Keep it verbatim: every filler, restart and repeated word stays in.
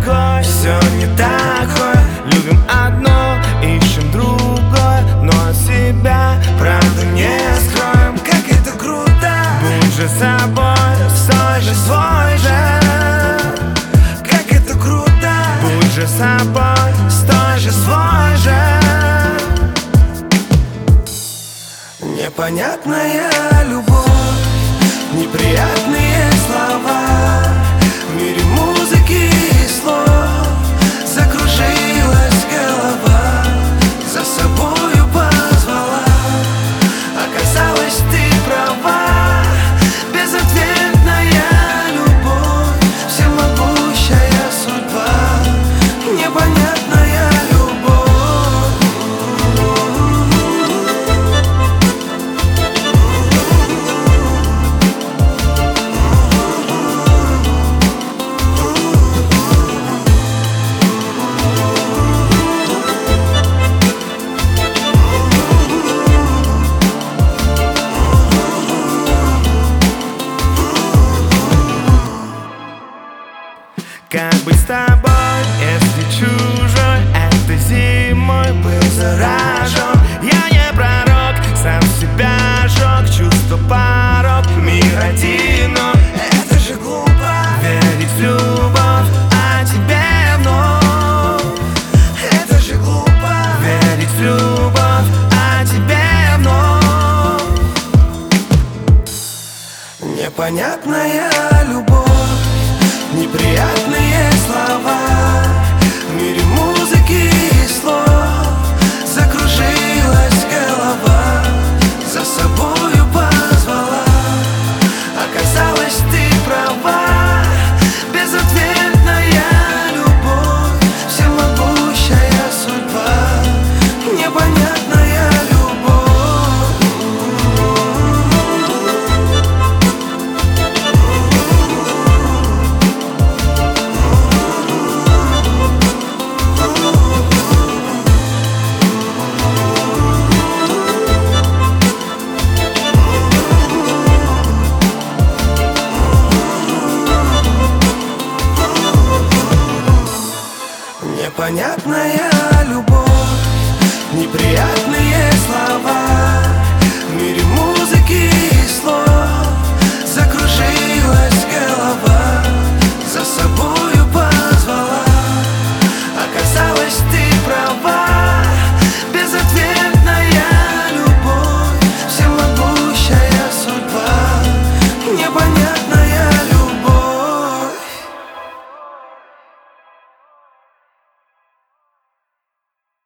другой, все не такое. Любим одно, ищем другое, но от себя правду не скроем. Как это круто! Будь же собой, стой же, свой же. Как это круто! Будь же собой, стой же, свой же. Непонятная любовь, неприятные слова. В мире музыки и слов закружилась голова, за собою позвала. Оказалось, ты права. Безответная любовь, всемогущая судьба. Непонятная любовь. Как быть с тобой, если чужой этой зимой был заражен? Я не пророк, сам себя жег, чувство порог, мир один, но это же глупо. Верить в любовь, а тебе вновь. Это же глупо. Верить в любовь, а тебе вновь. Непонятная любовь, неприятные слова. В мире музыки и слов закружилась голова, за собою позвала. Оказалось, ты права. Безответная любовь, всемогущая судьба. Непонятная любовь. Непонятная любовь, неприятная.